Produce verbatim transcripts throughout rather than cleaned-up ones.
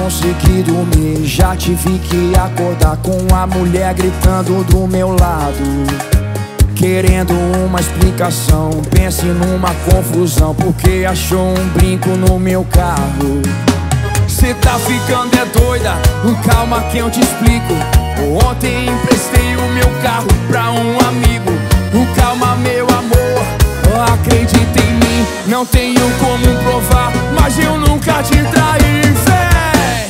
consegui dormir, já tive que acordar com a mulher gritando do meu lado, querendo uma explicação. Pense numa confusão, porque achou um brinco no meu carro. Cê tá ficando é doida, calma que eu te explico. Ontem emprestei o meu carro pra um amigo. Calma meu amor, acredita em mim. Não tenho como provar, mas eu nunca te traí, fé.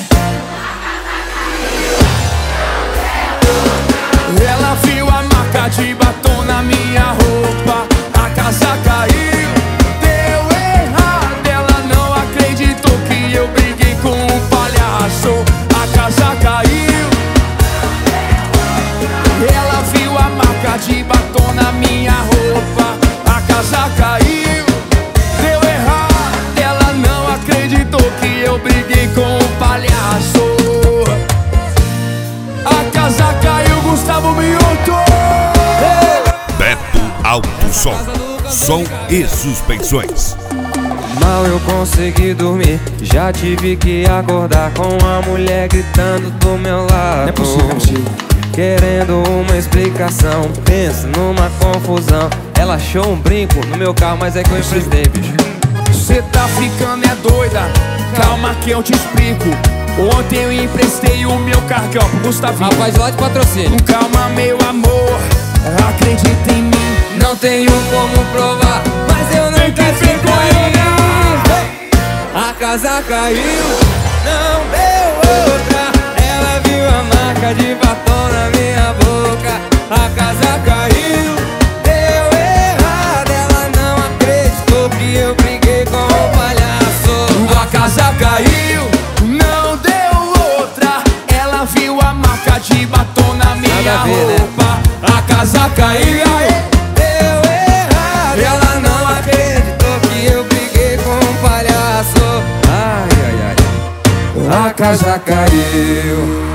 Ela viu a marca de batom na minha roupa, a casa caiu, deu errado. Ela não acreditou que eu briguei com um palhaço, a casa caiu. Ela viu a marca de batom na minha roupa, a casa caiu, deu errado. Ela não acreditou que eu briguei com um palhaço, a casa caiu. Gustavo Mioto. Beto Alto Som, som e suspensões. Mal eu consegui dormir, já tive que acordar com a mulher gritando do meu lado. Não é possível, não é possível. Querendo uma explicação, pensa numa confusão. Ela achou um brinco no meu carro, mas é que eu emprestei, bicho. Cê tá ficando é doida, calma que eu te explico. Ontem eu emprestei o meu carro aqui, ó, pro Gustavinho. Rapaz lá de patrocínio. Calma meu amor, acredita em mim. Não tenho como provar, mas eu Tem nunca que te vergonha. traí. A casa caiu, não deu outra. Ela viu a marca de batom na minha boca. A casa caiu, deu errado. Ela não acreditou que eu briguei com o palhaço. A casa caiu, não deu outra. Ela viu a marca de batom na minha Nada a ver, né? roupa, a casa caiu. Deu errado. Ela não acreditou que eu briguei com um palhaço. Ai, ai, ai. A casa caiu.